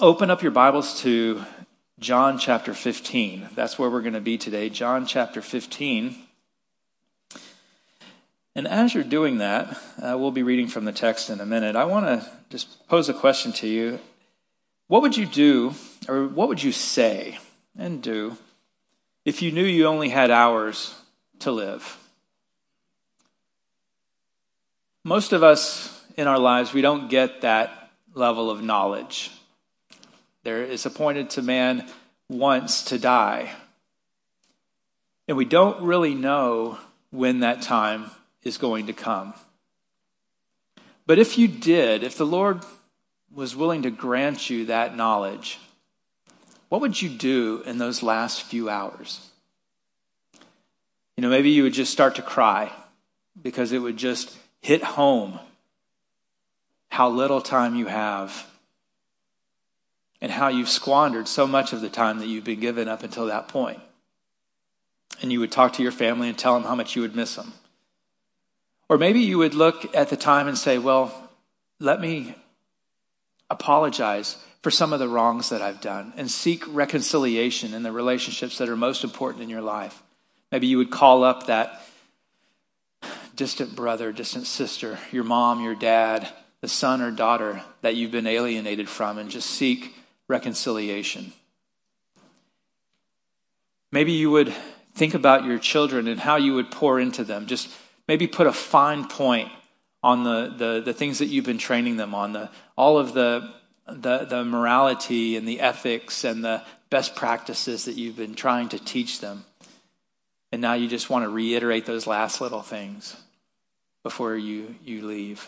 Open up your Bibles to John chapter 15. That's where we're going to be today, John chapter 15. And as you're doing that, we'll be reading from the text in a minute. I want to just pose a question to you. What would you do, or what would you say and do, if you knew you only had hours to live? Most of us in our lives, we don't get that level of knowledge. There is appointed to man once to die. And we don't really know when that time is going to come. But if you did, if the Lord was willing to grant you that knowledge, what would you do in those last few hours? Maybe you would just start to cry because it would just hit home how little time you have and how you've squandered so much of the time that you've been given up until that point. And you would talk to your family and tell them how much you would miss them. Or maybe you would look at the time and say, well, let me apologize for some of the wrongs that I've done and seek reconciliation in the relationships that are most important in your life. Maybe you would call up that distant brother, distant sister, your mom, your dad, the son or daughter that you've been alienated from, and just seek reconciliation. Maybe you would think about your children and how you would pour into them. Just maybe put a fine point on the things that you've been training them on, all of the morality and the ethics and the best practices that you've been trying to teach them. And now you just want to reiterate those last little things before you leave.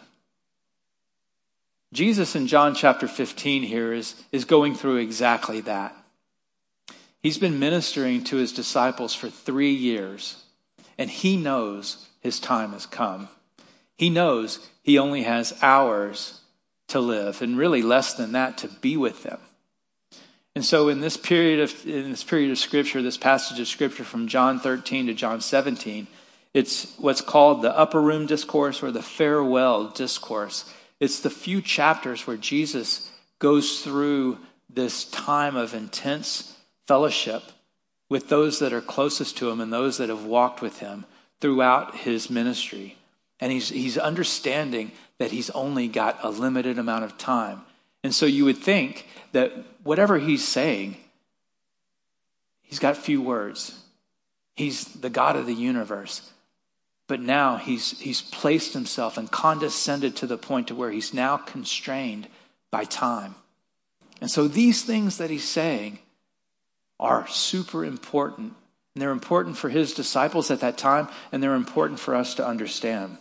Jesus in John chapter 15 here is going through exactly that. He's been ministering to his disciples for 3 years, and he knows his time has come. He knows he only has hours to live, and really less than that to be with them. And so in this period of Scripture, this passage of Scripture from John 13 to John 17, it's what's called the upper room discourse or the farewell discourse. It's the few chapters where Jesus goes through this time of intense fellowship with those that are closest to him and those that have walked with him throughout his ministry. And he's understanding that he's only got a limited amount of time. And so you would think that whatever he's saying, he's got few words. He's the God of the universe. But now he's placed himself and condescended to the point to where he's now constrained by time. And so these things that he's saying are super important. And they're important for his disciples at that time, and they're important for us to understand.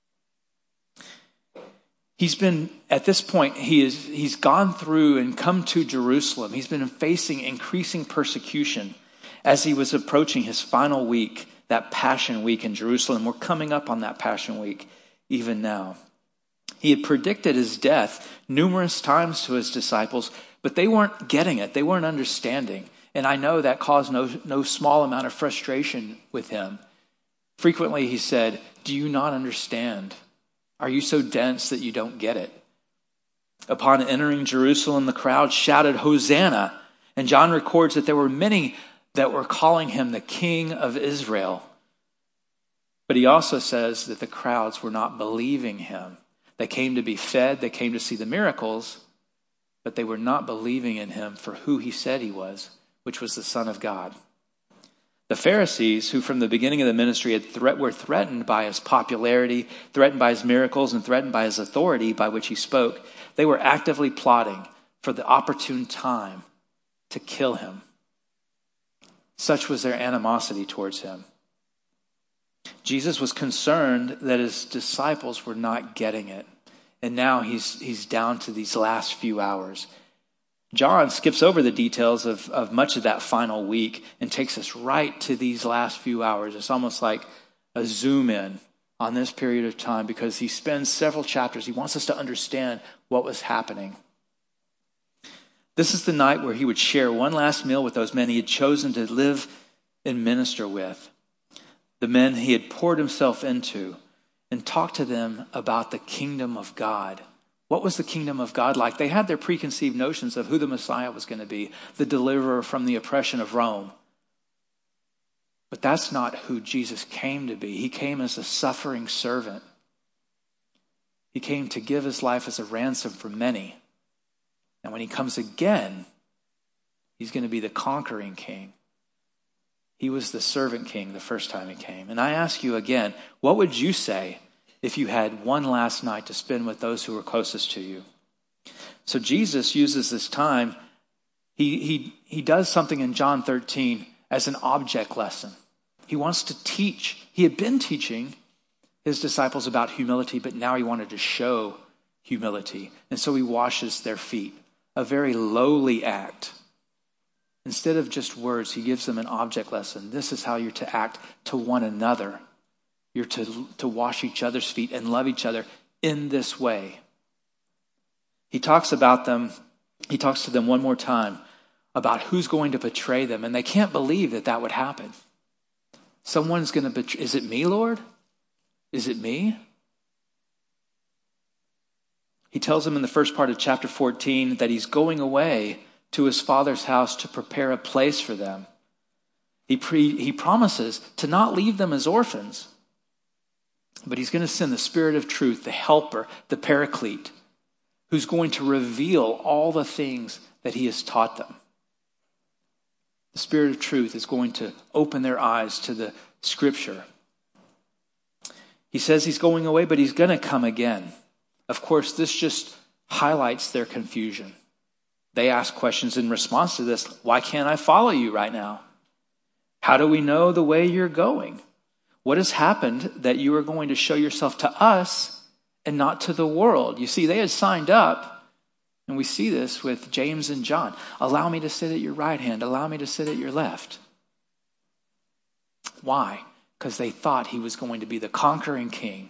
He's been, at this point, he's gone through and come to Jerusalem. He's been facing increasing persecution as he was approaching his final week, that Passion Week in Jerusalem. We're coming up on that Passion Week even now. He had predicted his death numerous times to his disciples, but they weren't getting it. They weren't understanding. And I know that caused no small amount of frustration with him. Frequently he said, "Do you not understand? Are you so dense that you don't get it?" Upon entering Jerusalem, the crowd shouted, "Hosanna!" And John records that there were many that were calling him the King of Israel. But he also says that the crowds were not believing him. They came to be fed, they came to see the miracles, but they were not believing in him for who he said he was, which was the Son of God. The Pharisees, who from the beginning of the ministry were threatened by his popularity, threatened by his miracles, and threatened by his authority by which he spoke, they were actively plotting for the opportune time to kill him. Such was their animosity towards him. Jesus was concerned that his disciples were not getting it. And now he's down to these last few hours. John skips over the details of much of that final week and takes us right to these last few hours. It's almost like a zoom in on this period of time because he spends several chapters. He wants us to understand what was happening. This is the night where he would share one last meal with those men he had chosen to live and minister with. The men he had poured himself into, and talk to them about the kingdom of God What was the kingdom of God like? They had their preconceived notions of who the Messiah was going to be, the deliverer from the oppression of Rome. But that's not who Jesus came to be. He came as a suffering servant. He came to give his life as a ransom for many. And when he comes again, he's going to be the conquering king. He was the servant king the first time he came. And I ask you again, what would you say if you had one last night to spend with those who were closest to you? So Jesus uses this time. He does something in John 13 as an object lesson. He wants to teach. He had been teaching his disciples about humility, but now he wanted to show humility. And so he washes their feet, a very lowly act. Instead of just words, he gives them an object lesson. This is how you're to act to one another. You're to wash each other's feet and love each other in this way. He talks to them one more time about who's going to betray them, and they can't believe that would happen. Someone's going to betray. Is it me, Lord? Is it me? He tells them in the first part of chapter 14 that he's going away to his Father's house to prepare a place for them. He promises to not leave them as orphans, but he's going to send the Spirit of truth, the helper, the paraclete, who's going to reveal all the things that he has taught them. The Spirit of truth is going to open their eyes to the Scripture. He says he's going away, but he's going to come again. Of course, this just highlights their confusion. They ask questions in response to this. Why can't I follow you right now? How do we know the way you're going? What has happened that you are going to show yourself to us and not to the world? You see, they had signed up, and we see this with James and John. Allow me to sit at your right hand. Allow me to sit at your left. Why? Because they thought he was going to be the conquering king.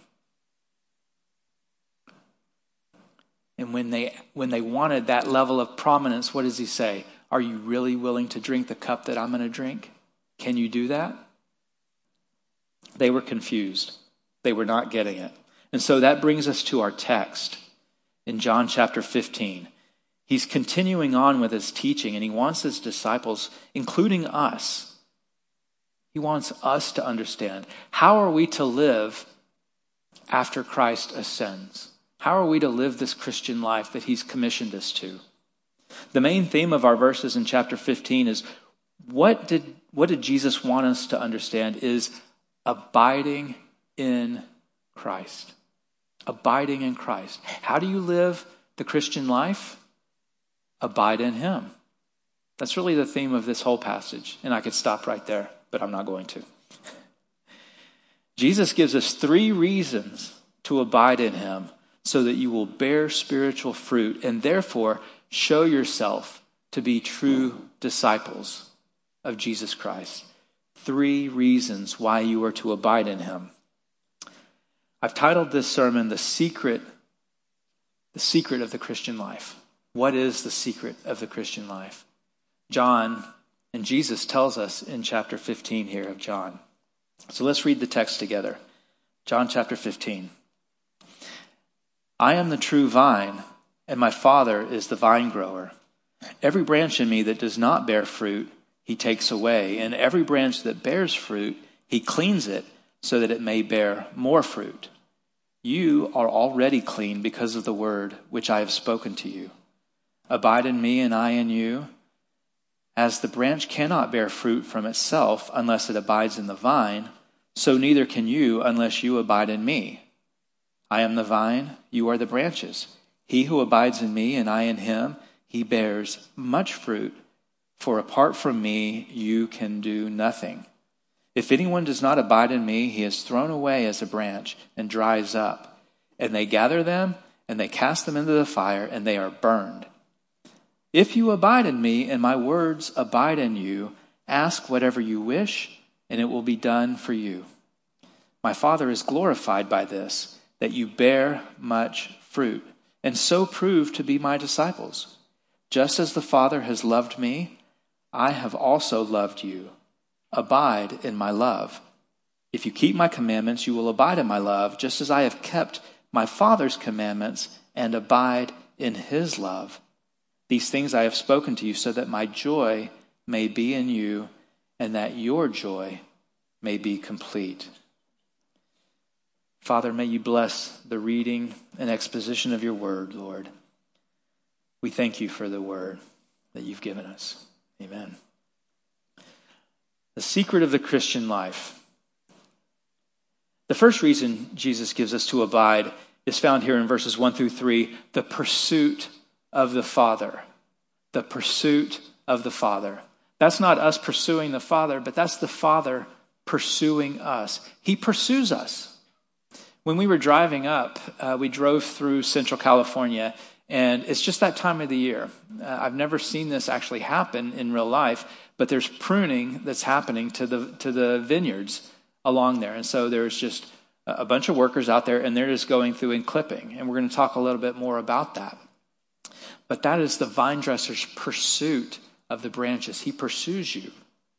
And when they wanted that level of prominence, what does he say? Are you really willing to drink the cup that I'm going to drink? Can you do that? They were confused. They were not getting it. And so that brings us to our text in John chapter 15. He's continuing on with his teaching, and he wants his disciples, including us, he wants us to understand, how are we to live after Christ ascends? How are we to live this Christian life that he's commissioned us to? The main theme of our verses in chapter 15 is what did Jesus want us to understand is abiding in Christ. Abiding in Christ. How do you live the Christian life? Abide in him. That's really the theme of this whole passage. And I could stop right there, but I'm not going to. Jesus gives us 3 reasons to abide in him so that you will bear spiritual fruit and therefore show yourself to be true disciples of Jesus Christ. 3 reasons why you are to abide in him. I've titled this sermon, The Secret of the Christian Life. What is the secret of the Christian life? John and Jesus tells us in chapter 15 here of John. So let's read the text together. John chapter 15. I am the true vine, and my Father is the vine grower. Every branch in me that does not bear fruit, he takes away. And every branch that bears fruit, he cleans it so that it may bear more fruit. You are already clean because of the word which I have spoken to you. Abide in me and I in you. As the branch cannot bear fruit from itself unless it abides in the vine, so neither can you unless you abide in me. I am the vine, you are the branches. He who abides in me and I in him, he bears much fruit. For apart from me, you can do nothing. If anyone does not abide in me, he is thrown away as a branch and dries up. And they gather them and they cast them into the fire and they are burned. If you abide in me and my words abide in you, ask whatever you wish and it will be done for you. My Father is glorified by this, that you bear much fruit, and so prove to be my disciples. Just as the Father has loved me, I have also loved you. Abide in my love. If you keep my commandments, you will abide in my love, just as I have kept my Father's commandments and abide in his love. These things I have spoken to you so that my joy may be in you and that your joy may be complete. Father, may you bless the reading and exposition of your word, Lord. We thank you for the word that you've given us. Amen. The secret of the Christian life. The first reason Jesus gives us to abide is found here in verses 1 through 3, the pursuit of the Father. The pursuit of the Father. That's not us pursuing the Father, but that's the Father pursuing us. He pursues us. When we were driving up, we drove through Central California, and it's just that time of the year. I've never seen this actually happen in real life, but there's pruning that's happening to the vineyards along there. And so there's just a bunch of workers out there, and they're just going through and clipping. And we're going to talk a little bit more about that. But that is the vine dresser's pursuit of the branches. He pursues you.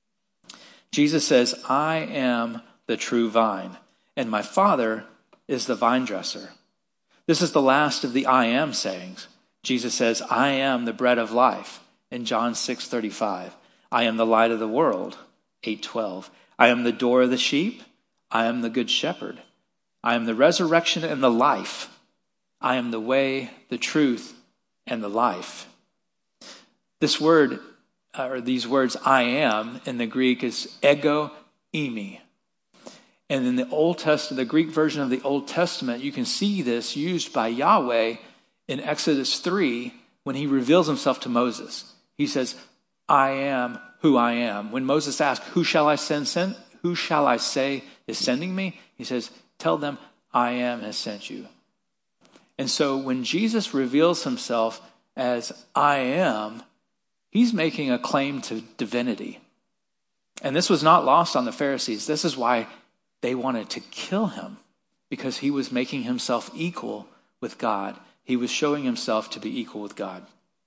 Jesus says, I am the true vine, and my Father is the vine dresser. This is the last of the I am sayings. Jesus says, I am the bread of life in John 6:35. I am the light of the world, 8:12. I am the door of the sheep. I am the good shepherd. I am the resurrection and the life. I am the way, the truth, and the life. This word, or these words, I am, in the Greek is ego eimi. And in the Old Testament, the Greek version of the Old Testament, you can see this used by Yahweh in Exodus 3 when he reveals himself to Moses. He says, I am who I am. When Moses asked, who shall I send? Who shall I say is sending me? He says, tell them I am has sent you. And so when Jesus reveals himself as I am, he's making a claim to divinity. And this was not lost on the Pharisees. This is why they wanted to kill him, because he was making himself equal with God. He was showing himself to be equal with God.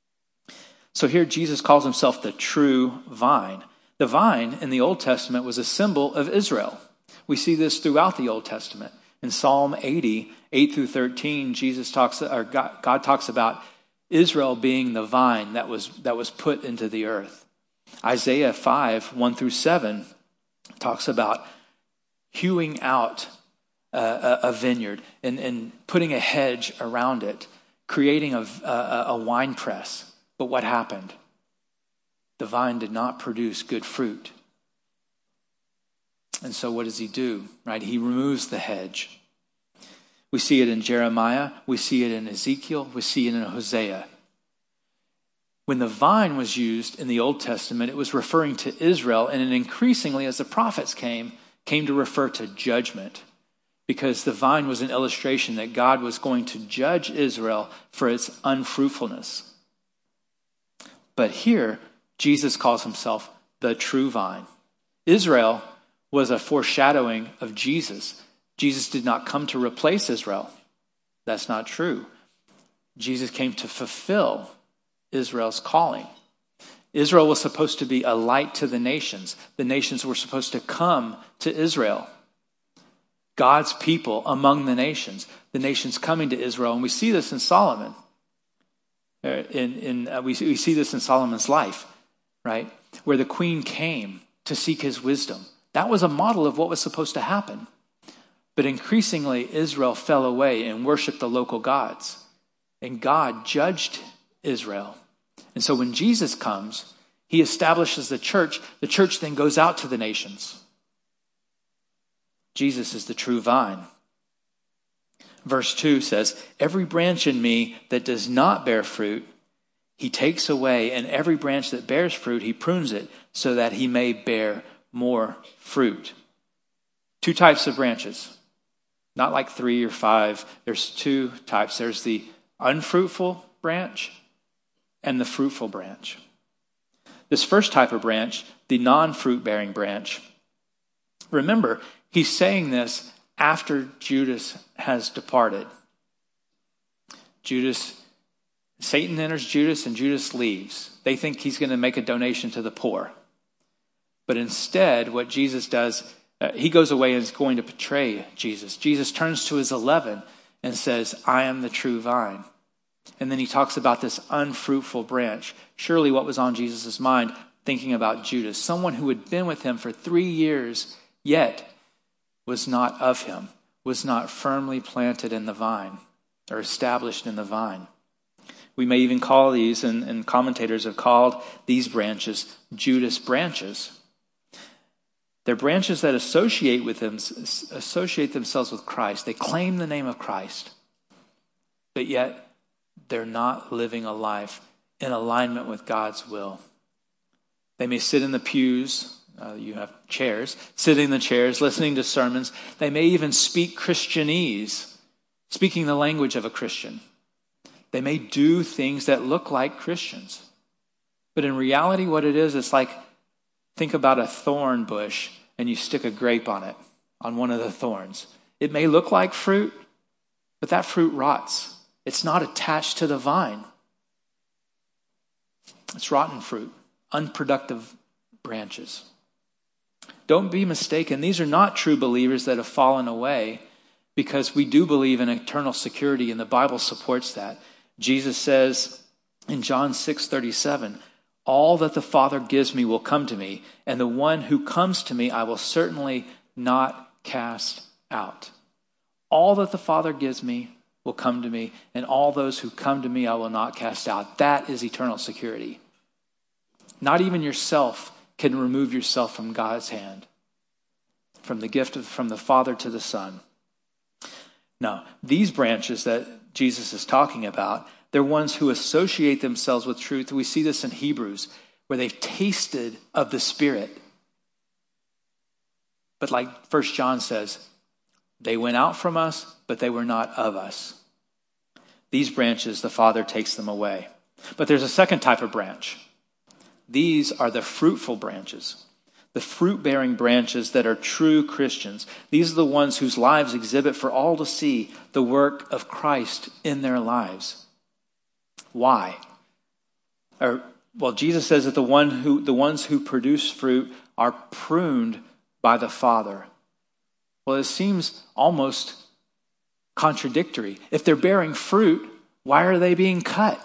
So here Jesus calls himself the true vine. The vine in the Old Testament was a symbol of Israel. We see this throughout the Old Testament. In Psalm 80, 8 through 13, God talks about Israel being the vine that was put into the earth. Isaiah 5, 1 through 7 talks about hewing out a vineyard and putting a hedge around it, creating a wine press. But what happened? The vine did not produce good fruit. And so what does he do? Right? He removes the hedge. We see it in Jeremiah. We see it in Ezekiel. We see it in Hosea. When the vine was used in the Old Testament, it was referring to Israel, and then increasingly, as the prophets came to refer to judgment, because the vine was an illustration that God was going to judge Israel for its unfruitfulness. But here, Jesus calls himself the true vine. Israel was a foreshadowing of Jesus. Jesus did not come to replace Israel. That's not true. Jesus came to fulfill Israel's calling. Israel was supposed to be a light to the nations. The nations were supposed to come to Israel. God's people among the nations coming to Israel. And we see this in Solomon. We see this in Solomon's life, right? Where the queen came to seek his wisdom. That was a model of what was supposed to happen. But increasingly, Israel fell away and worshiped the local gods. And God judged Israel. And so when Jesus comes, he establishes the church. The church then goes out to the nations. Jesus is the true vine. Verse 2 says, every branch in me that does not bear fruit, he takes away, and every branch that bears fruit, he prunes it so that he may bear more fruit. Two types of branches. Not like 3 or 5. There's 2 types. There's the unfruitful branch and the fruitful branch. This first type of branch, the non-fruit-bearing branch, remember, he's saying this after Judas has departed. Satan enters Judas and Judas leaves. They think he's going to make a donation to the poor. But instead, what Jesus does, he goes away and is going to betray Jesus. Jesus turns to his 11 and says, I am the true vine. And then he talks about this unfruitful branch. Surely what was on Jesus' mind, thinking about Judas, someone who had been with him for 3 years, yet was not of him, was not firmly planted in the vine or established in the vine. We may even call these, and commentators have called these branches Judas branches. They're branches that associate themselves with Christ. They claim the name of Christ, but yet they're not living a life in alignment with God's will. They may sit in the pews, you have chairs, sitting in the chairs, listening to sermons. They may even speak Christianese, speaking the language of a Christian. They may do things that look like Christians. But in reality, what it is, it's like, think about a thorn bush and you stick a grape on it, on one of the thorns. It may look like fruit, but that fruit rots. It's not attached to the vine. It's rotten fruit, unproductive branches. Don't be mistaken. These are not true believers that have fallen away, because we do believe in eternal security, and the Bible supports that. Jesus says in John 6:37, all that the Father gives me will come to me, and the one who comes to me I will certainly not cast out. All that the Father gives me will come to me, and all those who come to me I will not cast out. That is eternal security. Not even yourself can remove yourself from God's hand, from the gift from the Father to the Son. No, these branches that Jesus is talking about, they're ones who associate themselves with truth. We see this in Hebrews, where they've tasted of the Spirit. But like 1 John says, they went out from us, but they were not of us. These branches, the Father takes them away. But there's a second type of branch. These are the fruitful branches, the fruit-bearing branches that are true Christians. These are the ones whose lives exhibit for all to see the work of Christ in their lives. Why? Jesus says that the ones who produce fruit are pruned by the Father. Well, it seems almost contradictory. If they're bearing fruit, why are they being cut?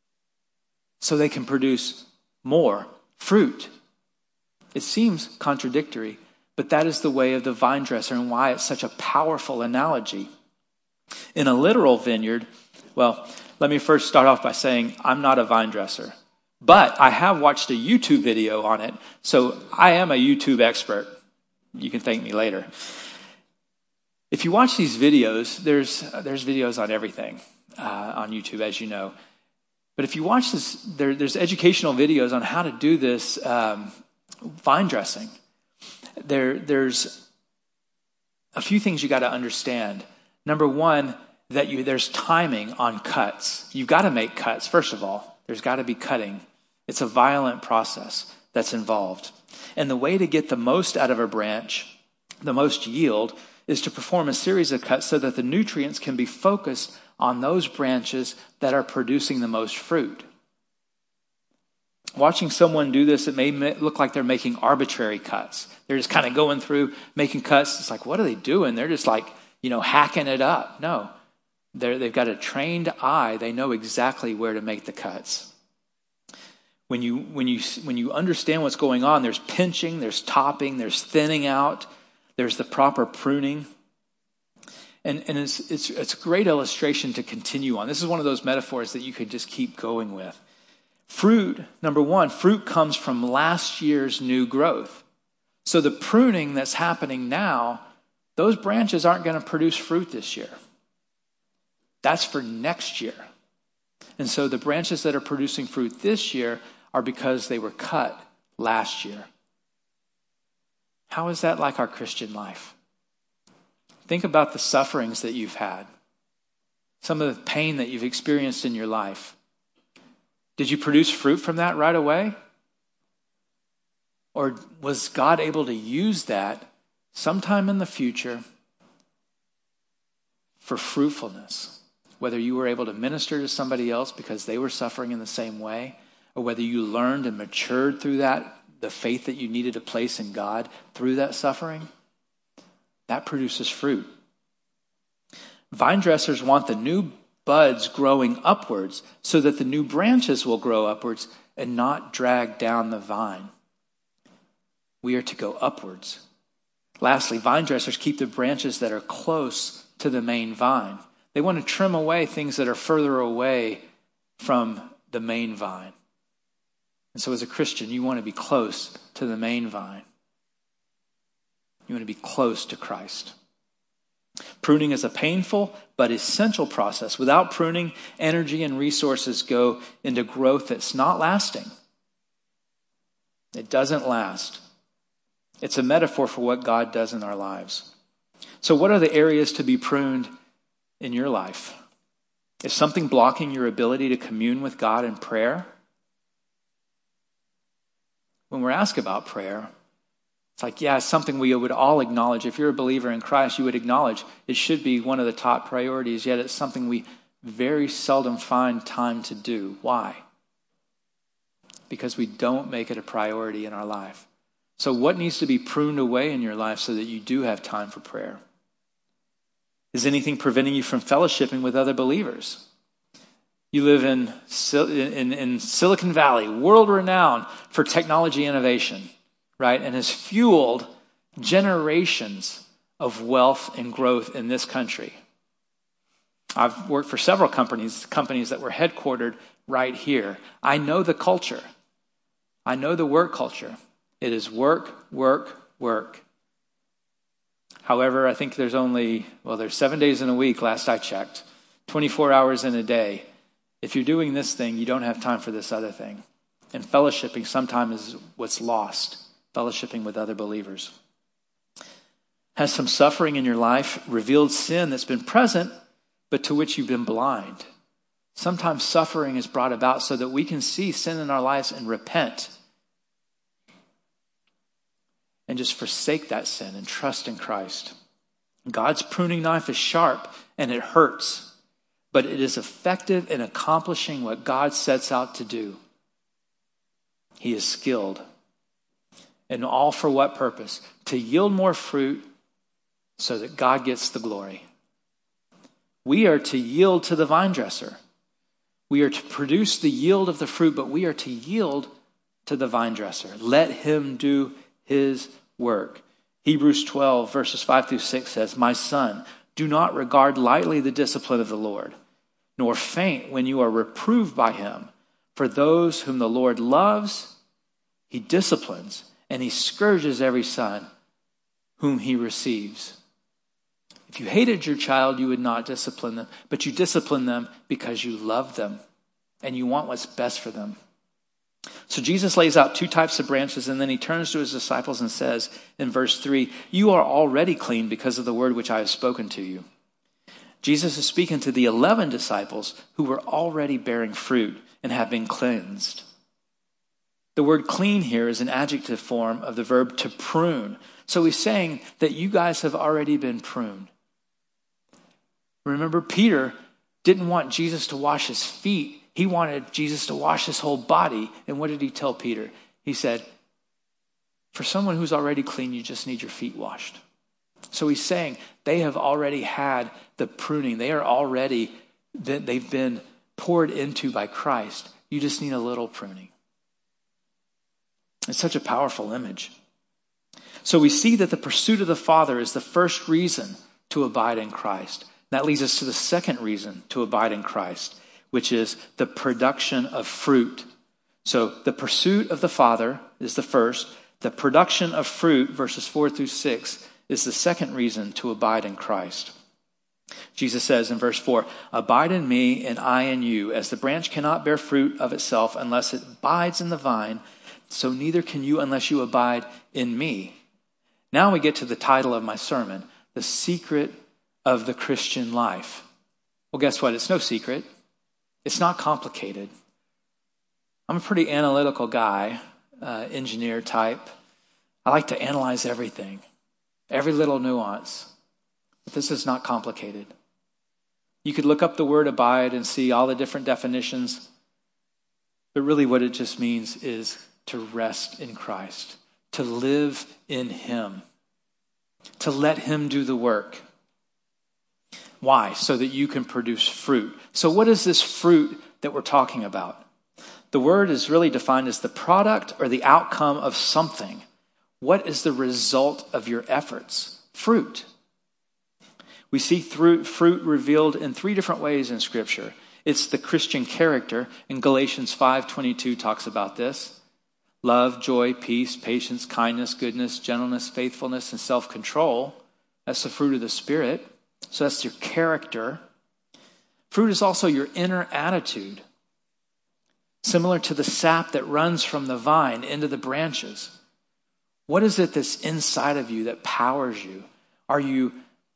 So they can produce more fruit. It seems contradictory, but that is the way of the vine dresser and why it's such a powerful analogy. In a literal vineyard, well, let me first start off by saying I'm not a vine dresser, but I have watched a YouTube video on it, so I am a YouTube expert. You can thank me later. If you watch these videos, there's videos on everything on YouTube, as you know. But if you watch this, there's educational videos on how to do this vine dressing. There's a few things you got to understand. Number one, that there's timing on cuts. You've got to make cuts, first of all. There's got to be cutting. It's a violent process that's involved. And the way to get the most out of a branch, the most yield, is to perform a series of cuts so that the nutrients can be focused on those branches that are producing the most fruit. Watching someone do this, it may look like they're making arbitrary cuts. They're just kind of going through, making cuts. It's like, what are they doing? They're just like, hacking it up. No, they've got a trained eye. They know exactly where to make the cuts. When you understand what's going on, there's pinching, there's topping, there's thinning out, there's the proper pruning. And it's a great illustration to continue on. This is one of those metaphors that you could just keep going with. Fruit, number one, fruit comes from last year's new growth. So the pruning that's happening now, those branches aren't going to produce fruit this year. That's for next year. And so the branches that are producing fruit this year are because they were cut last year. How is that like our Christian life? Think about the sufferings that you've had, some of the pain that you've experienced in your life. Did you produce fruit from that right away? Or was God able to use that sometime in the future for fruitfulness? Whether you were able to minister to somebody else because they were suffering in the same way, or whether you learned and matured through that, the faith that you needed to place in God through that suffering, that produces fruit. Vine dressers want the new buds growing upwards so that the new branches will grow upwards and not drag down the vine. We are to go upwards. Lastly, vine dressers keep the branches that are close to the main vine. They want to trim away things that are further away from the main vine. And so as a Christian, you want to be close to the main vine. You want to be close to Christ. Pruning is a painful but essential process. Without pruning, energy and resources go into growth that's not lasting. It doesn't last. It's a metaphor for what God does in our lives. So what are the areas to be pruned in your life? Is something blocking your ability to commune with God in prayer? When we're asked about prayer, it's like, yeah, it's something we would all acknowledge. If you're a believer in Christ, you would acknowledge it should be one of the top priorities, yet it's something we very seldom find time to do. Why? Because we don't make it a priority in our life. So what needs to be pruned away in your life so that you do have time for prayer? Is anything preventing you from fellowshipping with other believers? You live in Silicon Valley, world renowned for technology innovation, right? And has fueled generations of wealth and growth in this country. I've worked for several companies that were headquartered right here. I know the culture. I know the work culture. It is work, work, work. However, I think there's 7 days in a week, last I checked, 24 hours in a day. If you're doing this thing, you don't have time for this other thing. And fellowshipping sometimes is what's lost, fellowshipping with other believers. Has some suffering in your life revealed sin that's been present, but to which you've been blind? Sometimes suffering is brought about so that we can see sin in our lives and repent. And just forsake that sin and trust in Christ. God's pruning knife is sharp and it hurts, but it is effective in accomplishing what God sets out to do. He is skilled. And all for what purpose? To yield more fruit so that God gets the glory. We are to yield to the vine dresser. We are to produce the yield of the fruit, but we are to yield to the vine dresser. Let him do his work. Hebrews 12 verses 5 through 6 says, "My son, do not regard lightly the discipline of the Lord, nor faint when you are reproved by him. For those whom the Lord loves, he disciplines, and he scourges every son whom he receives." If you hated your child, you would not discipline them, but you discipline them because you love them and you want what's best for them. So Jesus lays out two types of branches, and then he turns to his disciples and says in verse 3, "You are already clean because of the word which I have spoken to you." Jesus is speaking to the 11 disciples who were already bearing fruit and have been cleansed. The word clean here is an adjective form of the verb to prune. So he's saying that you guys have already been pruned. Remember, Peter didn't want Jesus to wash his feet. He wanted Jesus to wash his whole body. And what did he tell Peter? He said, for someone who's already clean, you just need your feet washed. So he's saying they have already had the pruning. They've been poured into by Christ. You just need a little pruning. It's such a powerful image. So we see that the pursuit of the Father is the first reason to abide in Christ. That leads us to the second reason to abide in Christ, which is the production of fruit. So the pursuit of the Father is the first. The production of fruit, verses 4 through 6, is the second reason to abide in Christ. Jesus says in verse 4, "Abide in me and I in you, as the branch cannot bear fruit of itself unless it abides in the vine, so neither can you unless you abide in me." Now we get to the title of my sermon, The Secret of the Christian Life. Well, guess what? It's no secret. It's not complicated. I'm a pretty analytical guy, engineer type. I like to analyze everything, every little nuance. But this is not complicated. You could look up the word abide and see all the different definitions. But really what it just means is to rest in Christ, to live in him, to let him do the work. Why? So that you can produce fruit. So what is this fruit that we're talking about? The word is really defined as the product or the outcome of something. What is the result of your efforts? Fruit. We see fruit revealed in three different ways in Scripture. It's the Christian character, and Galatians 5:22 talks about this. Love, joy, peace, patience, kindness, goodness, gentleness, faithfulness, and self-control. That's the fruit of the Spirit. So that's your character. Fruit is also your inner attitude. Similar to the sap that runs from the vine into the branches. What is it that's inside of you that powers you? Are you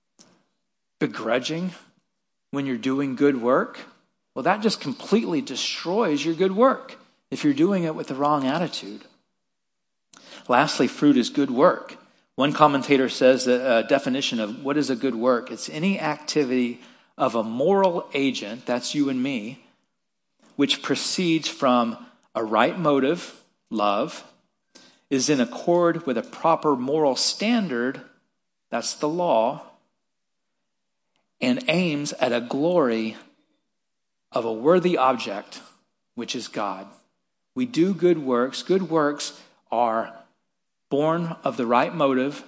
begrudging when you're doing good work? Well, that just completely destroys your good work if you're doing it with the wrong attitude. Lastly, fruit is good work. One commentator says that a definition of what is a good work, it's any activity of a moral agent, that's you and me, which proceeds from a right motive, love, is in accord with a proper moral standard, that's the law, and aims at a glory of a worthy object, which is God. We do good works. Good works are born of the right motive,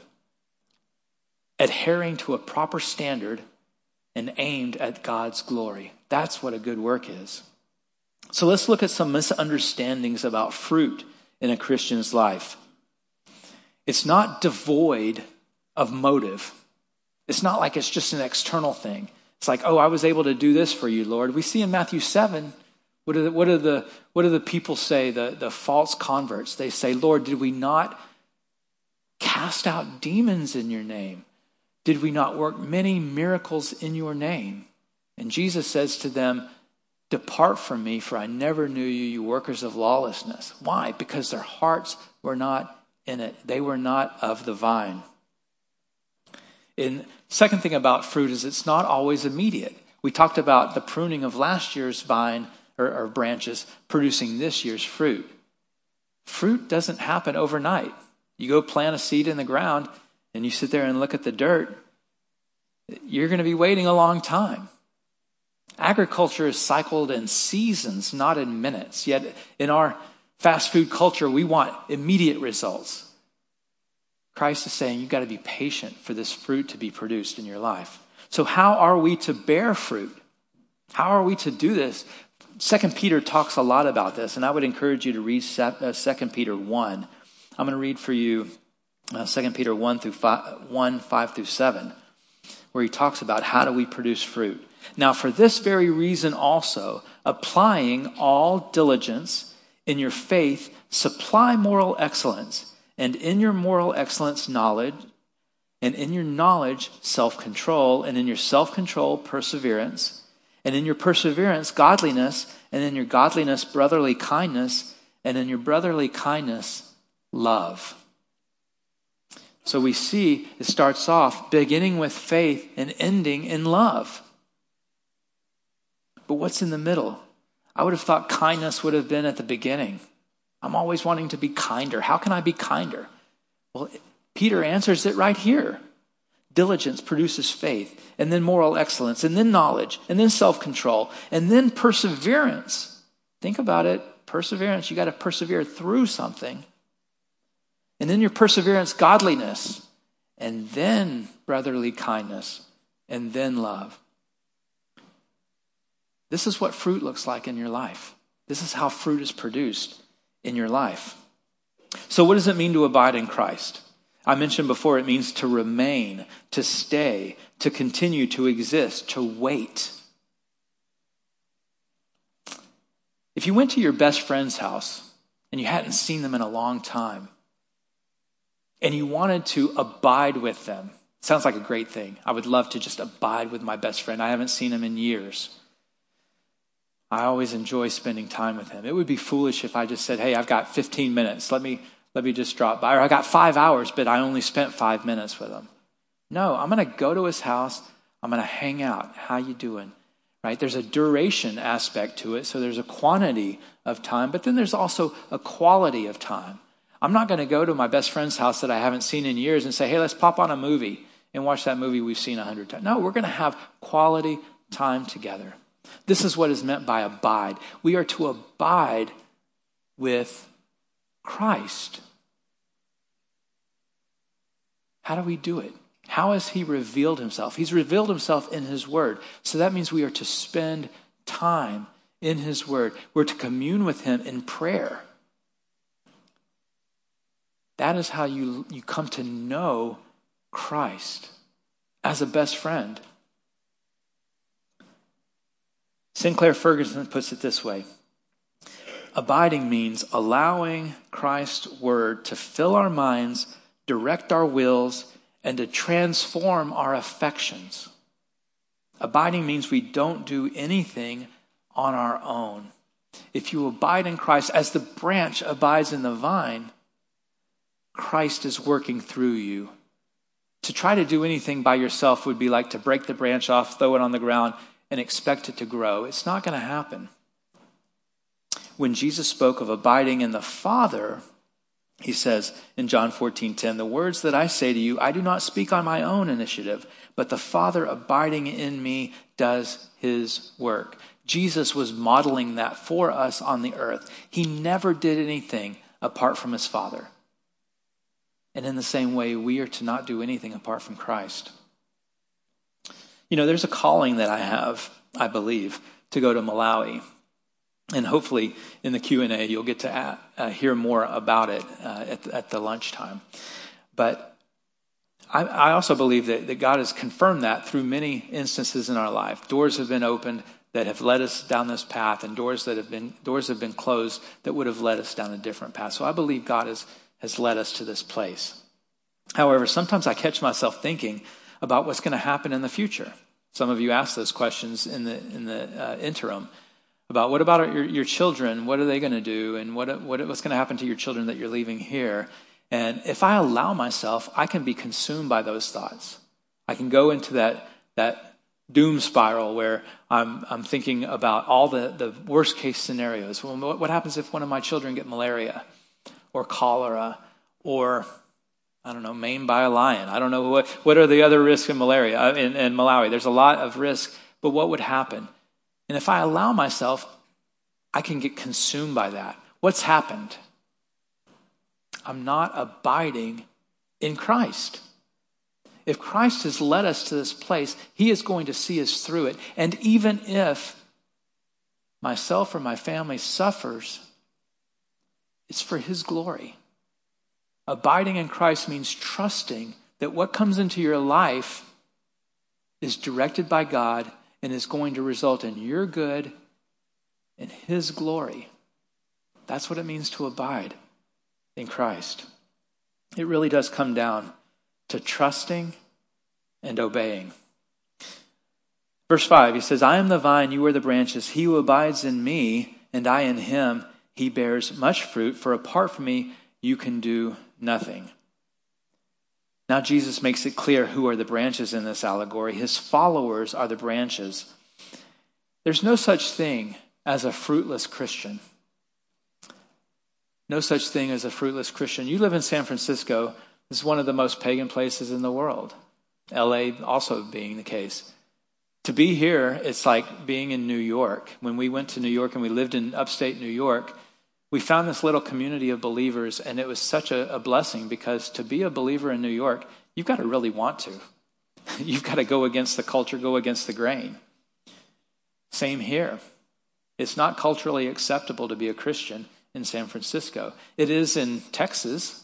adhering to a proper standard, and aimed at God's glory. That's what a good work is. So let's look at some misunderstandings about fruit in a Christian's life. It's not devoid of motive. It's not like it's just an external thing. It's like, oh, I was able to do this for you, Lord. We see in Matthew 7, what do the people say, the false converts? They say, Lord, did we not cast out demons in your name? Did we not work many miracles in your name? And Jesus says to them, depart from me, for I never knew you, you workers of lawlessness. Why? Because their hearts were not in it. They were not of the vine. And second thing about fruit is it's not always immediate. We talked about the pruning of last year's vine or branches producing this year's fruit. Fruit doesn't happen overnight. You go plant a seed in the ground and you sit there and look at the dirt, you're going to be waiting a long time. Agriculture is cycled in seasons, not in minutes. Yet in our fast food culture, we want immediate results. Christ is saying you've got to be patient for this fruit to be produced in your life. So how are we to bear fruit? How are we to do this? 2 Peter talks a lot about this, and I would encourage you to read 2 Peter 1. I'm going to read for you 2 Peter 1, 5 through 7, where he talks about how do we produce fruit. Now, for this very reason also, applying all diligence in your faith, supply moral excellence, and in your moral excellence, knowledge, and in your knowledge, self-control, and in your self-control, perseverance, and in your perseverance, godliness, and in your godliness, brotherly kindness, and in your brotherly kindness, love. So we see it starts off beginning with faith and ending in love. But what's in the middle? I would have thought kindness would have been at the beginning. I'm always wanting to be kinder. How can I be kinder? Well, Peter answers it right here. Diligence produces faith, and then moral excellence, and then knowledge, and then self-control, and then perseverance. Think about it. Perseverance, you got to persevere through something. And then your perseverance, godliness, and then brotherly kindness, and then love. This is what fruit looks like in your life. This is how fruit is produced in your life. So what does it mean to abide in Christ? I mentioned before it means to remain, to stay, to continue, to exist, to wait. If you went to your best friend's house and you hadn't seen them in a long time and you wanted to abide with them, sounds like a great thing. I would love to just abide with my best friend. I haven't seen him in years. I always enjoy spending time with him. It would be foolish if I just said, hey, I've got 15 minutes. Let me just drop by. Or I got 5 hours, but I only spent 5 minutes with him. No, I'm going to go to his house. I'm going to hang out. How you doing? Right? There's a duration aspect to it. So there's a quantity of time, but then there's also a quality of time. I'm not going to go to my best friend's house that I haven't seen in years and say, hey, let's pop on a movie and watch that movie we've seen 100 times. No, we're going to have quality time together. This is what is meant by abide. We are to abide with Christ. How do we do it? How has he revealed himself? He's revealed himself in his word. So that means we are to spend time in his word. We're to commune with him in prayer. That is how you come to know Christ as a best friend. Sinclair Ferguson puts it this way. Abiding means allowing Christ's word to fill our minds, direct our wills, and to transform our affections. Abiding means we don't do anything on our own. If you abide in Christ, as the branch abides in the vine, Christ is working through you. To try to do anything by yourself would be like to break the branch off, throw it on the ground, and expect it to grow. It's not going to happen. When Jesus spoke of abiding in the Father, he says in John 14:10, the words that I say to you, I do not speak on my own initiative, but the Father abiding in me does his work. Jesus was modeling that for us on the earth. He never did anything apart from his Father. And in the same way, we are to not do anything apart from Christ. You know, there's a calling that I have, I believe, to go to Malawi. And hopefully in the Q&A, you'll get to hear more about it at the lunchtime. But I also believe that God has confirmed that through many instances in our life. Doors have been opened that have led us down this path, and doors have been closed that would have led us down a different path. So I believe God has led us to this place. However, sometimes I catch myself thinking about what's going to happen in the future. Some of you asked those questions in the interim about what about your children? What are they going to do? And what's going to happen to your children that you're leaving here? And if I allow myself, I can be consumed by those thoughts. I can go into that doom spiral where I'm thinking about all the worst case scenarios. Well, what happens if one of my children get malaria or cholera or, I don't know, maimed by a lion? I don't know what are the other risks in malaria in Malawi. There's a lot of risk, but what would happen? And if I allow myself, I can get consumed by that. What's happened? I'm not abiding in Christ. If Christ has led us to this place, he is going to see us through it. And even if myself or my family suffers, it's for his glory. Abiding in Christ means trusting that what comes into your life is directed by God and is going to result in your good and his glory. That's what it means to abide in Christ. It really does come down to trusting and obeying. Verse 5, he says, I am the vine, you are the branches. He who abides in me and I in him, he bears much fruit, for apart from me, you can do nothing. Now Jesus makes it clear who are the branches in this allegory. His followers are the branches. There's no such thing as a fruitless Christian. No such thing as a fruitless Christian. You live in San Francisco. This is one of the most pagan places in the world. LA also being the case. To be here, it's like being in New York. When we went to New York and we lived in upstate New York, we found this little community of believers, and it was such a blessing because to be a believer in New York, you've got to really want to. You've got to go against the culture, go against the grain. Same here. It's not culturally acceptable to be a Christian in San Francisco. It is in Texas,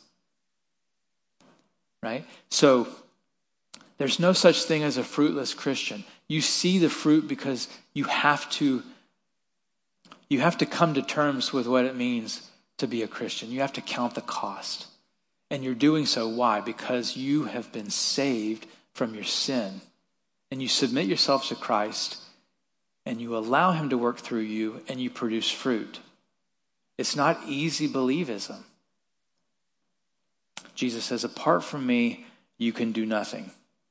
right? So there's no such thing as a fruitless Christian. You see the fruit because you have to come to terms with what it means to be a Christian. You have to count the cost. And you're doing so, why? Because you have been saved from your sin. And you submit yourself to Christ, and you allow him to work through you, and you produce fruit. It's not easy believism. Jesus says, apart from me, you can do nothing.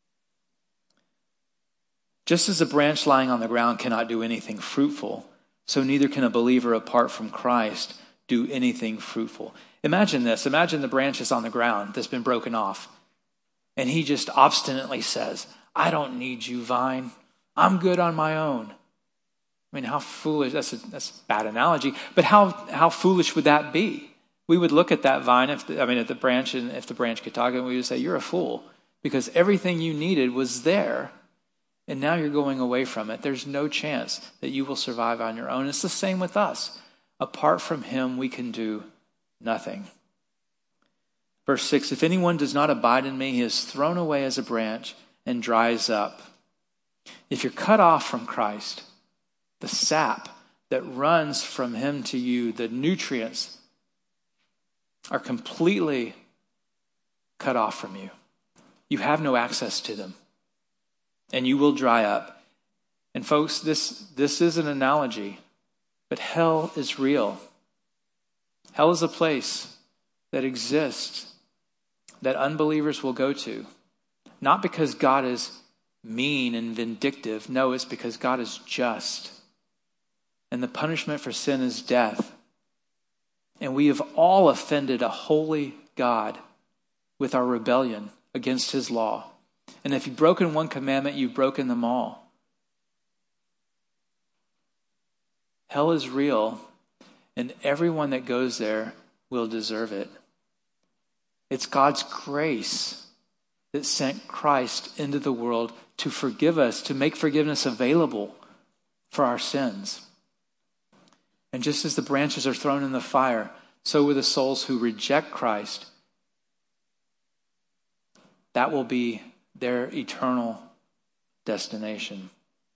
Just as a branch lying on the ground cannot do anything fruitful, so neither can a believer apart from Christ do anything fruitful. Imagine this. Imagine the branches on the ground that's been broken off. And he just obstinately says, I don't need you, vine. I'm good on my own. I mean, how foolish, that's a bad analogy, but how foolish would that be? We would look at that vine, at the branch, and if the branch could talk, and we would say, you're a fool, because everything you needed was there, and now you're going away from it. There's no chance that you will survive on your own. It's the same with us. Apart from him, we can do nothing. Verse 6, if anyone does not abide in me, he is thrown away as a branch and dries up. If you're cut off from Christ, the sap that runs from him to you, the nutrients are completely cut off from you. You have no access to them, and you will dry up. And folks, this is an analogy, but hell is real. Hell is a place that exists that unbelievers will go to. Not because God is mean and vindictive. No, it's because God is just. And the punishment for sin is death. And we have all offended a holy God with our rebellion against his law. And if you've broken one commandment, you've broken them all. Hell is real, and everyone that goes there will deserve it. It's God's grace that sent Christ into the world to forgive us, to make forgiveness available for our sins. And just as the branches are thrown in the fire, so will the souls who reject Christ. That will be their eternal destination.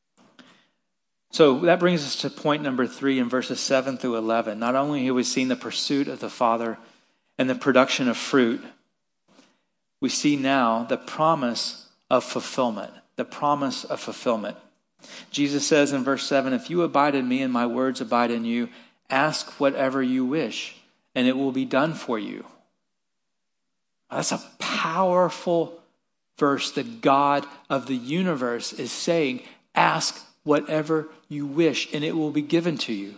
So that brings us to point number 3 in verses 7 through 11. Not only have we seen the pursuit of the Father and the production of fruit, we see now the promise of fulfillment. The promise of fulfillment. Jesus says in verse 7, if you abide in me and my words abide in you, ask whatever you wish, and it will be done for you. That's a powerful verse that God of the universe is saying, ask whatever you wish, and it will be given to you.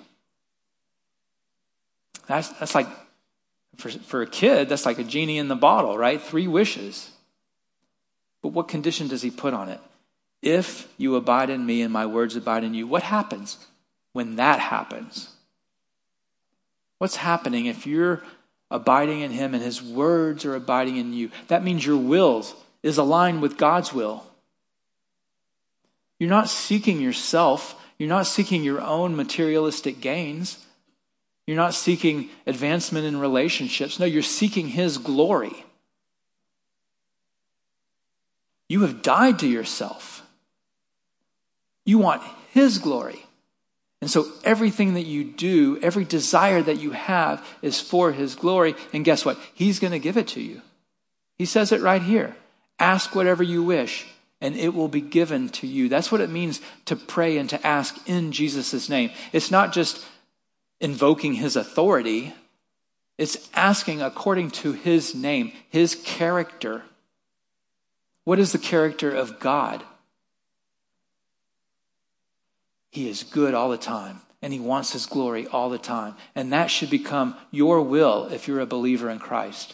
That's like, for a kid, that's like a genie in the bottle, right? 3 wishes. But what condition does he put on it? If you abide in me and my words abide in you, what happens when that happens? What's happening if you're abiding in him and his words are abiding in you? That means your will is aligned with God's will. You're not seeking yourself. You're not seeking your own materialistic gains. You're not seeking advancement in relationships. No, you're seeking his glory. You have died to yourself. You want his glory. And so everything that you do, every desire that you have is for his glory. And guess what? He's going to give it to you. He says it right here. Ask whatever you wish, and it will be given to you. That's what it means to pray and to ask in Jesus' name. It's not just invoking his authority. It's asking according to his name, his character. What is the character of God? He is good all the time, and he wants his glory all the time. And that should become your will if you're a believer in Christ.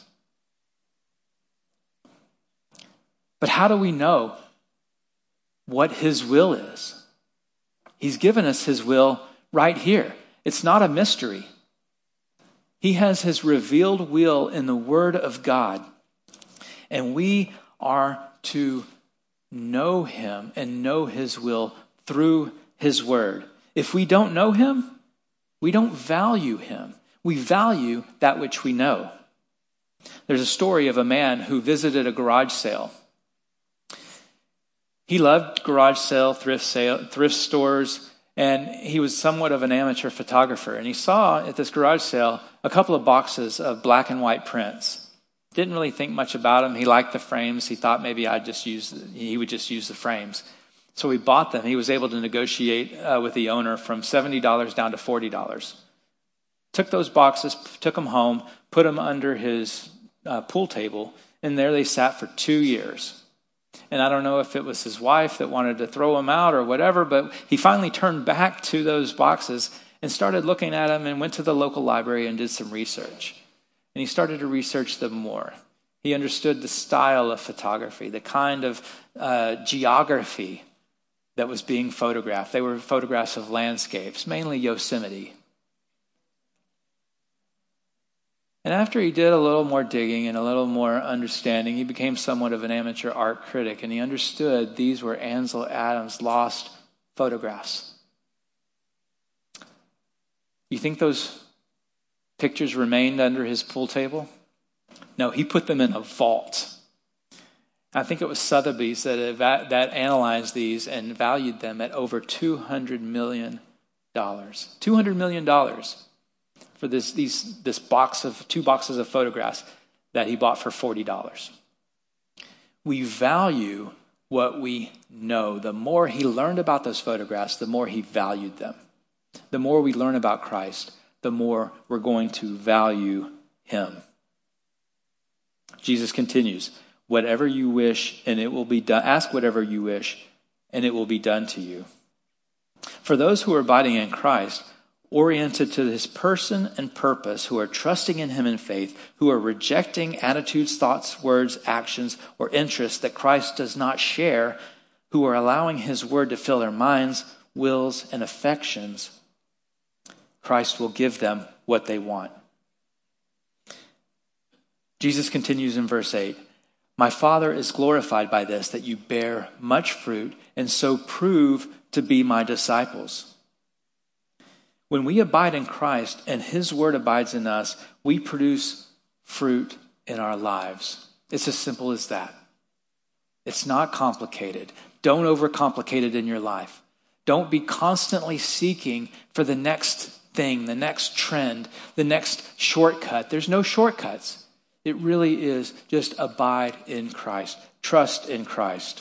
But how do we know what his will is? He's given us his will right here. It's not a mystery. He has his revealed will in the Word of God. And we are to know him and know his will through his word. If we don't know him, we don't value him. We value that which we know. There's a story of a man who visited a garage sale. He loved garage sale, thrift stores, and he was somewhat of an amateur photographer. And he saw at this garage sale a couple of boxes of black and white prints. Didn't really think much about them. He liked the frames. He thought maybe he would just use the frames. So he bought them. He was able to negotiate with the owner from $70 down to $40. Took those boxes, took them home, put them under his pool table, and there they sat for 2 years. And I don't know if it was his wife that wanted to throw them out or whatever, but he finally turned back to those boxes and started looking at them and went to the local library and did some research. And he started to research them more. He understood the style of photography, the kind of geography that was being photographed. They were photographs of landscapes, mainly Yosemite. And after he did a little more digging and a little more understanding, he became somewhat of an amateur art critic, and he understood these were Ansel Adams' lost photographs. You think those pictures remained under his pool table? No, he put them in a vault. I think it was Sotheby's that analyzed these and valued them at over $200 million. $200 million for this box of 2 boxes of photographs that he bought for $40. We value what we know. The more he learned about those photographs, the more he valued them. The more we learn about Christ, the more we're going to value him. Jesus continues, whatever you wish and it will be done. Ask whatever you wish and it will be done to you. For those who are abiding in Christ, oriented to his person and purpose, who are trusting in him in faith, who are rejecting attitudes, thoughts, words, actions, or interests that Christ does not share, who are allowing his word to fill their minds, wills, and affections, Christ will give them what they want. Jesus continues in verse 8, my Father is glorified by this, that you bear much fruit and so prove to be my disciples. When we abide in Christ and his word abides in us, we produce fruit in our lives. It's as simple as that. It's not complicated. Don't overcomplicate it in your life. Don't be constantly seeking for the next thing, the next trend, the next shortcut. There's no shortcuts. It really is just abide in Christ. Trust in Christ.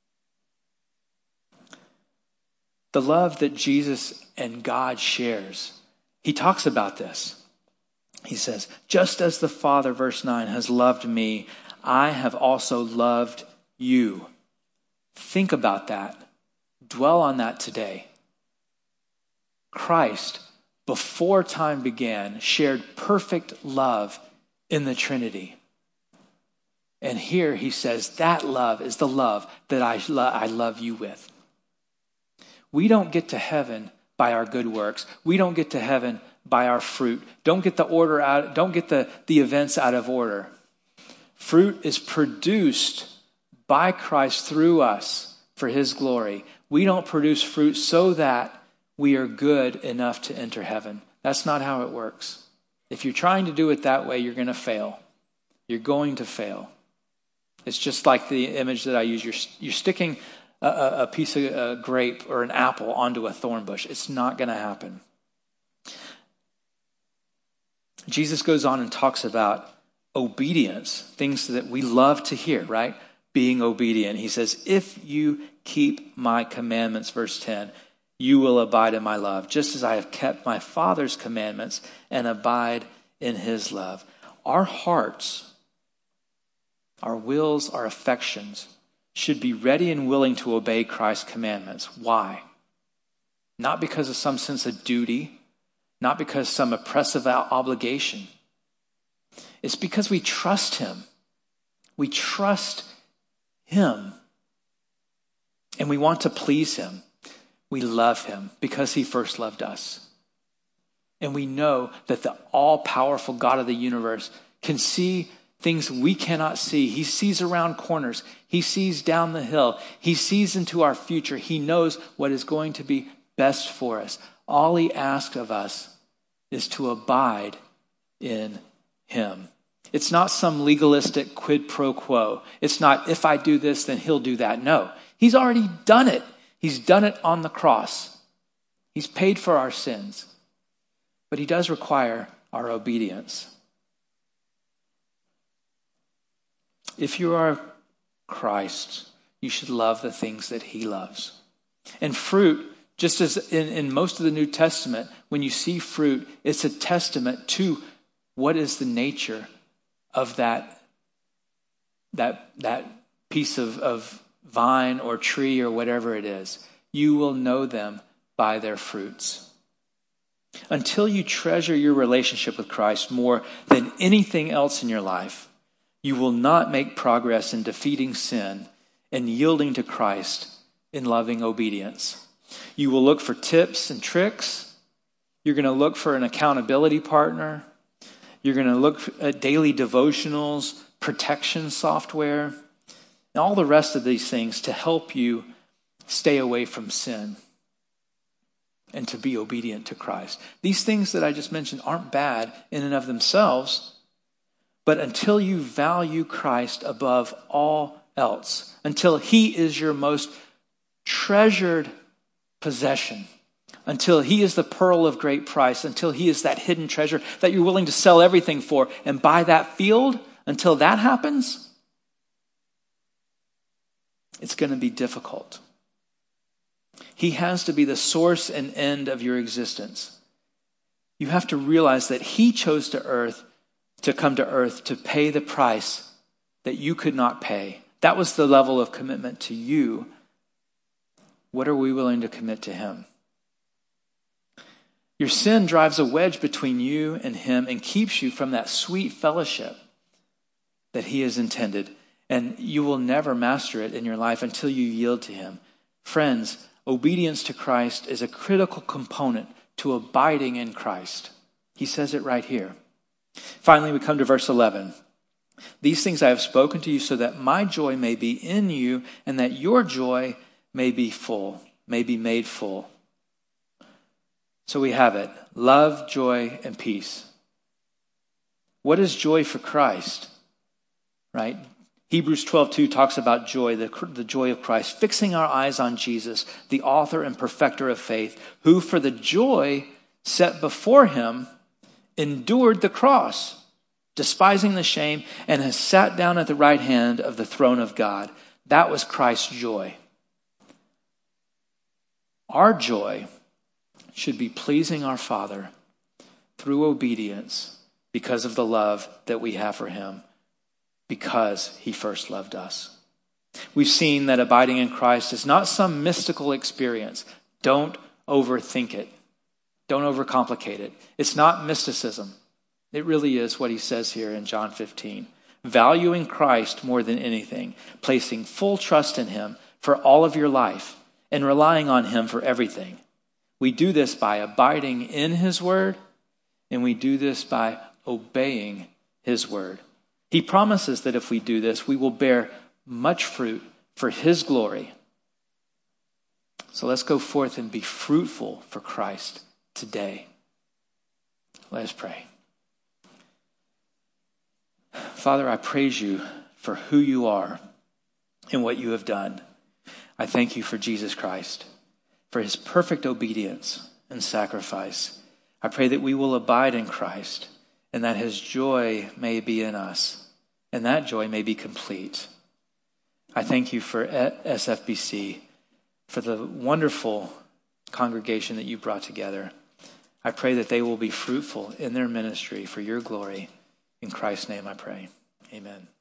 The love that Jesus and God shares, he talks about this. He says, just as the Father, verse 9, has loved me, I have also loved you. Think about that. Dwell on that today. Christ, before time began, shared perfect love in the Trinity. And here he says, that love is the love that I love you with. We don't get to heaven by our good works. We don't get to heaven by our fruit. Don't get the events out of order. Fruit is produced by Christ through us for his glory. We don't produce fruit so that we are good enough to enter heaven. That's not how it works. If you're trying to do it that way, you're going to fail. You're going to fail. It's just like the image that I use. You're sticking a piece of a grape or an apple onto a thorn bush. It's not going to happen. Jesus goes on and talks about obedience, things that we love to hear, right? Being obedient. He says, if you keep my commandments, verse 10, you will abide in my love, just as I have kept my Father's commandments and abide in his love. Our hearts, our wills, our affections should be ready and willing to obey Christ's commandments. Why? Not because of some sense of duty, not because of some oppressive obligation. It's because we trust him. We trust him. And we want to please him. We love him because he first loved us. And we know that the all-powerful God of the universe can see things we cannot see. He sees around corners. He sees down the hill. He sees into our future. He knows what is going to be best for us. All he asks of us is to abide in him. It's not some legalistic quid pro quo. It's not, if I do this, then he'll do that. No, he's already done it. He's done it on the cross. He's paid for our sins. But he does require our obedience. If you are Christ, you should love the things that he loves. And fruit, just as in most of the New Testament, when you see fruit, it's a testament to what is the nature of that piece of vine or tree or whatever it is. You will know them by their fruits. Until you treasure your relationship with Christ more than anything else in your life, You will not make progress in defeating sin and yielding to Christ in loving obedience. You will look for tips and tricks. You're going to look for an accountability partner. You're going to look at daily devotionals, protection software, and all the rest of these things to help you stay away from sin and to be obedient to Christ. These things that I just mentioned aren't bad in and of themselves, but until you value Christ above all else, until he is your most treasured possession, until he is the pearl of great price, until he is that hidden treasure that you're willing to sell everything for and buy that field, until that happens, it's going to be difficult. He has to be the source and end of your existence. You have to realize that he chose to come to earth to pay the price that you could not pay. That was the level of commitment to you. What are we willing to commit to him? Your sin drives a wedge between you and him and keeps you from that sweet fellowship that he has intended. And you will never master it in your life until you yield to him. Friends, obedience to Christ is a critical component to abiding in Christ. He says it right here. Finally, we come to verse 11. These things I have spoken to you so that my joy may be in you and that your joy may be full, may be made full. So we have it. Love, joy, and peace. What is joy for Christ? Right? Hebrews 12:2 talks about joy, the joy of Christ, fixing our eyes on Jesus, the author and perfecter of faith, who for the joy set before him endured the cross, despising the shame, and has sat down at the right hand of the throne of God. That was Christ's joy. Our joy should be pleasing our Father through obedience because of the love that we have for him, because he first loved us. We've seen that abiding in Christ is not some mystical experience. Don't overthink it. Don't overcomplicate it. It's not mysticism. It really is what he says here in John 15. Valuing Christ more than anything, placing full trust in him for all of your life, and relying on him for everything. We do this by abiding in his word, and we do this by obeying his word. He promises that if we do this, we will bear much fruit for his glory. So let's go forth and be fruitful for Christ today. Let us pray. Father, I praise you for who you are and what you have done. I thank you for Jesus Christ, for his perfect obedience and sacrifice. I pray that we will abide in Christ and that his joy may be in us and that joy may be complete. I thank you for SFBC, for the wonderful congregation that you brought together. I pray that they will be fruitful in their ministry for your glory. In Christ's name I pray. Amen.